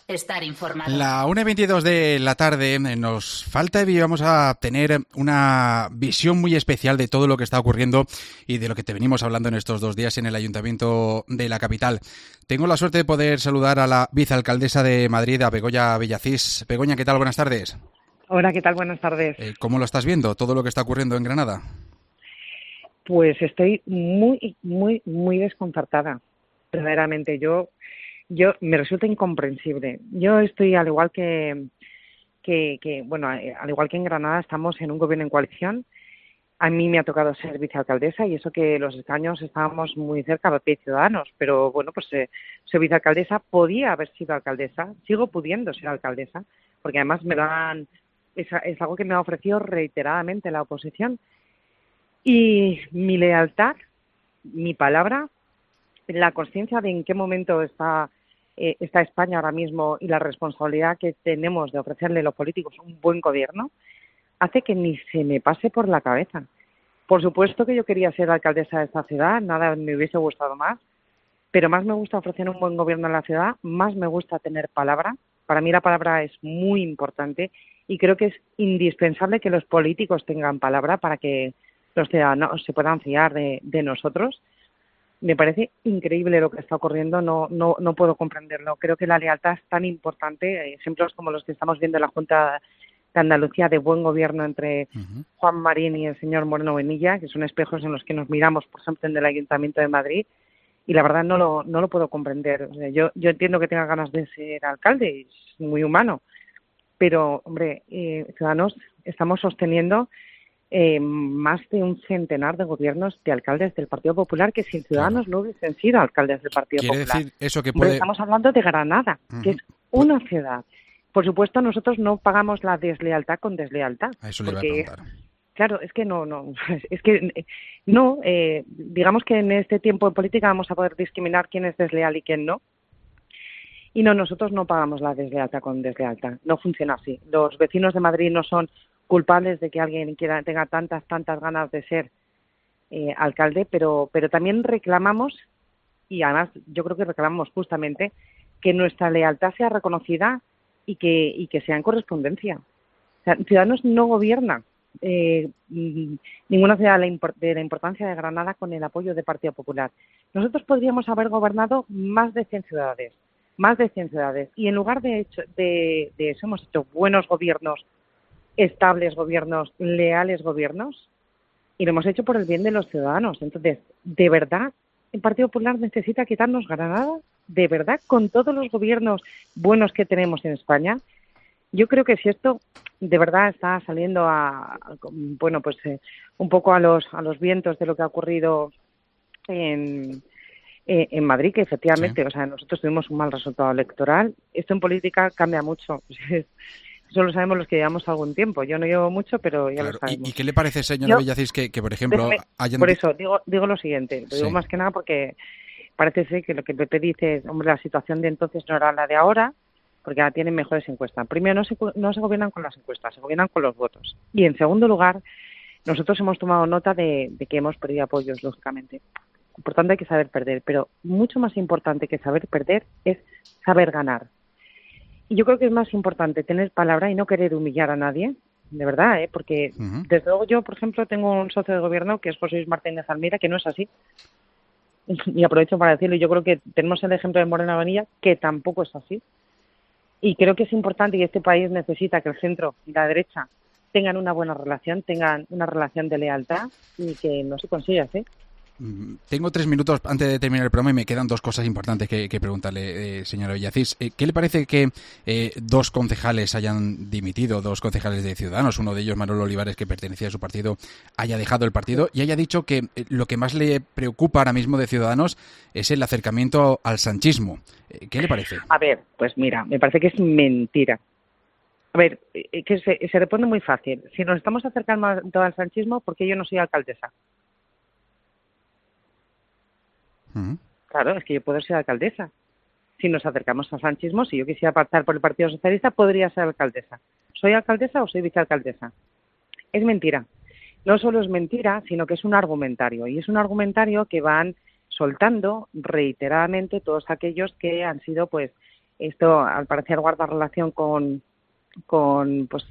Estar informado. La 1:22 de la tarde nos falta y vamos a tener una visión muy especial de todo lo que está ocurriendo y de lo que te venimos hablando en estos 2 días en el Ayuntamiento de la capital. Tengo la suerte de poder saludar a la vicealcaldesa de Madrid, a Begoña Villacís. Begoña, ¿qué tal? Buenas tardes. Hola, ¿qué tal? Buenas tardes. ¿Cómo lo estás viendo, todo lo que está ocurriendo en Granada? Pues estoy muy desconcertada. Verdaderamente, yo me resulta incomprensible. Yo estoy al igual al igual que en Granada estamos en un gobierno en coalición. A mí me ha tocado ser vicealcaldesa y eso que los escaños estábamos muy cerca de Ciudadanos, pero bueno, pues soy vicealcaldesa, podía haber sido alcaldesa, sigo pudiendo ser alcaldesa, porque además es algo que me ha ofrecido reiteradamente la oposición. Y mi lealtad, mi palabra, la conciencia de en qué momento está España ahora mismo y la responsabilidad que tenemos de ofrecerle a los políticos un buen gobierno, hace que ni se me pase por la cabeza. Por supuesto que yo quería ser alcaldesa de esta ciudad, nada me hubiese gustado más, pero más me gusta ofrecer un buen gobierno en la ciudad, más me gusta tener palabra. Para mí la palabra es muy importante y creo que es indispensable que los políticos tengan palabra para que los ciudadanos se puedan fiar de nosotros. Me parece increíble lo que está ocurriendo, no puedo comprenderlo. Creo que la lealtad es tan importante, ejemplos como los que estamos viendo en la Junta de Andalucía de buen gobierno entre Juan Marín y el señor Moreno Bonilla, que son espejos en los que nos miramos, por ejemplo, en el Ayuntamiento de Madrid, y la verdad no lo puedo comprender. O sea, yo entiendo que tenga ganas de ser alcalde, es muy humano, pero, hombre, Ciudadanos estamos sosteniendo más de un centenar de gobiernos de alcaldes del Partido Popular que sin Ciudadanos no hubiesen sido alcaldes del Partido Popular. ¿Quiere decir eso que Hombre, puede...? estamos hablando de Granada, que es una ciudad. Por supuesto, nosotros no pagamos la deslealtad con deslealtad. A eso le iba a preguntar. Claro, es que no, digamos que en este tiempo de política vamos a poder discriminar quién es desleal y quién no. Y no, nosotros no pagamos la deslealtad con deslealtad, no funciona así. Los vecinos de Madrid no son culpables de que alguien tenga tantas ganas de ser alcalde, pero también reclamamos, y además yo creo que reclamamos justamente, que nuestra lealtad sea reconocida y que sea en correspondencia. O sea, Ciudadanos no gobierna ninguna ciudad de la importancia de Granada con el apoyo del Partido Popular. Nosotros podríamos haber gobernado más de 100 ciudades, y en lugar de eso hemos hecho buenos gobiernos, estables gobiernos, leales gobiernos, y lo hemos hecho por el bien de los ciudadanos. Entonces, ¿de verdad el Partido Popular necesita quitarnos Granada? ¿De verdad, con todos los gobiernos buenos que tenemos en España? Yo creo que si esto de verdad está saliendo un poco a los vientos de lo que ha ocurrido en Madrid, que efectivamente, Sí. o sea, nosotros tuvimos un mal resultado electoral. Esto en política cambia mucho. Eso lo sabemos los que llevamos algún tiempo. Yo no llevo mucho, pero ya Claro. lo sabemos. ¿Y qué le parece, señora Villacís, que por ejemplo, hayan... Por eso digo lo siguiente. Lo digo Sí. más que nada porque parece ser que lo que el PP dice es, hombre, la situación de entonces no era la de ahora, porque ahora tienen mejores encuestas. Primero, no se gobiernan con las encuestas, se gobiernan con los votos. Y en segundo lugar, nosotros hemos tomado nota de que hemos perdido apoyos, lógicamente. Por tanto, hay que saber perder. Pero mucho más importante que saber perder es saber ganar. Y yo creo que es más importante tener palabra y no querer humillar a nadie, de verdad, porque desde luego yo, por ejemplo, tengo un socio de gobierno que es José Luis Martínez Almeida, que no es así. Y aprovecho para decirlo, yo creo que tenemos el ejemplo de Moreno Bonilla, que tampoco es así. Y creo que es importante y este país necesita que el centro y la derecha tengan una buena relación, tengan una relación de lealtad y que no se consigue así. Tengo 3 minutos antes de terminar el programa y me quedan 2 cosas importantes que preguntarle, señora Villacís. ¿Qué le parece que 2 concejales hayan dimitido, 2 concejales de Ciudadanos, uno de ellos, Manolo Olivares, que pertenecía a su partido, haya dejado el partido y haya dicho que lo que más le preocupa ahora mismo de Ciudadanos es el acercamiento al sanchismo? ¿Qué le parece? A ver, pues mira, me parece que es mentira. A ver, que se responde muy fácil. Si nos estamos acercando al sanchismo, ¿por qué yo no soy alcaldesa? Claro, es que yo puedo ser alcaldesa. Si nos acercamos al sanchismo, si yo quisiera pactar por el Partido Socialista, podría ser alcaldesa. ¿Soy alcaldesa o soy vicealcaldesa? Es mentira. No solo es mentira, sino que es un argumentario. Y es un argumentario que van soltando reiteradamente todos aquellos que han sido esto al parecer guarda relación con pues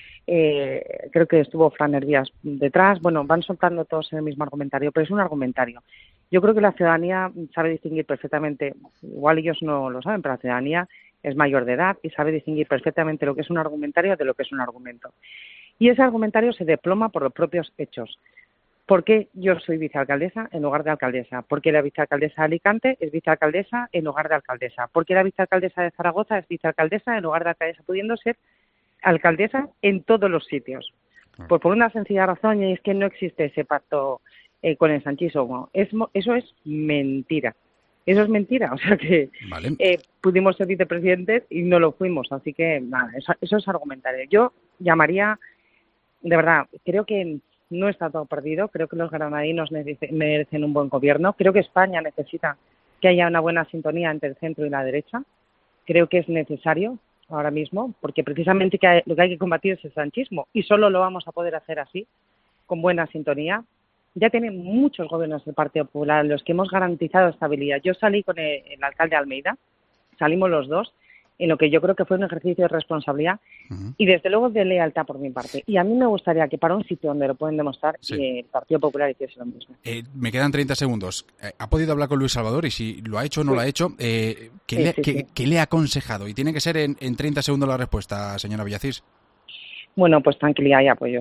creo que estuvo Fran Hervías detrás. Bueno, van soltando todos en el mismo argumentario, pero es un argumentario. Yo creo que la ciudadanía sabe distinguir perfectamente, igual ellos no lo saben, pero la ciudadanía es mayor de edad y sabe distinguir perfectamente lo que es un argumentario de lo que es un argumento. Y ese argumentario se desploma por los propios hechos. ¿Por qué yo soy vicealcaldesa en lugar de alcaldesa? Porque la vicealcaldesa de Alicante es vicealcaldesa en lugar de alcaldesa. Porque la vicealcaldesa de Zaragoza es vicealcaldesa en lugar de alcaldesa, pudiendo ser alcaldesa en todos los sitios. Pues por una sencilla razón, y es que no existe ese pacto con el sanchismo. Eso es mentira. Eso es mentira. O sea que vale. Pudimos ser vicepresidentes y no lo fuimos. Así que nada, eso es argumentario. Yo llamaría, de verdad, creo que no está todo perdido. Creo que los granadinos merecen un buen gobierno. Creo que España necesita que haya una buena sintonía entre el centro y la derecha. Creo que es necesario ahora mismo, porque precisamente lo que hay que combatir es el sanchismo y solo lo vamos a poder hacer así, con buena sintonía. Ya tienen muchos gobiernos del Partido Popular en los que hemos garantizado estabilidad. Yo salí con el alcalde Almeida, salimos los dos, en lo que yo creo que fue un ejercicio de responsabilidad y desde luego de lealtad por mi parte. Y a mí me gustaría que para un sitio donde lo pueden demostrar, el Partido Popular hiciese lo mismo. Me quedan 30 segundos. ¿Ha podido hablar con Luis Salvador? Y si lo ha hecho o no lo ha hecho, ¿qué le ha aconsejado? Y tiene que ser en 30 segundos la respuesta, señora Villacís. Bueno, pues tranquilidad y apoyo.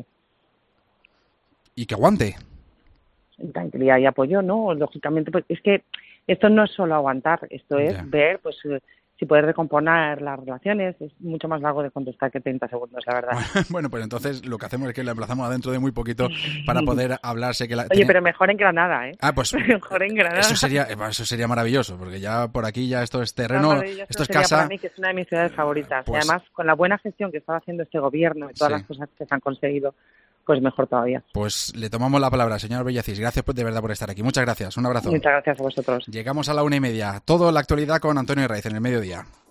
Y que aguante. Tranquilidad y apoyo, ¿no? Lógicamente, pues es que esto no es solo aguantar, esto es ver, pues si puedes recomponer las relaciones. Es mucho más largo de contestar que 30 segundos, la verdad. Bueno, pues entonces lo que hacemos es que la emplazamos adentro de muy poquito para poder hablarse. Oye, pero mejor en Granada, ¿eh? Ah, pues mejor en Granada. Eso sería maravilloso, porque ya por aquí ya esto es terreno, esto es casa. Para mí, que es una de mis ciudades favoritas. Pues, y además, con la buena gestión que estaba haciendo este gobierno y todas las cosas que se han conseguido, pues mejor todavía. Pues le tomamos la palabra, señor Villacís. Gracias de verdad por estar aquí. Muchas gracias. Un abrazo. Muchas gracias a vosotros. Llegamos a la 1:30. Todo la actualidad con Antonio Raiz en el mediodía.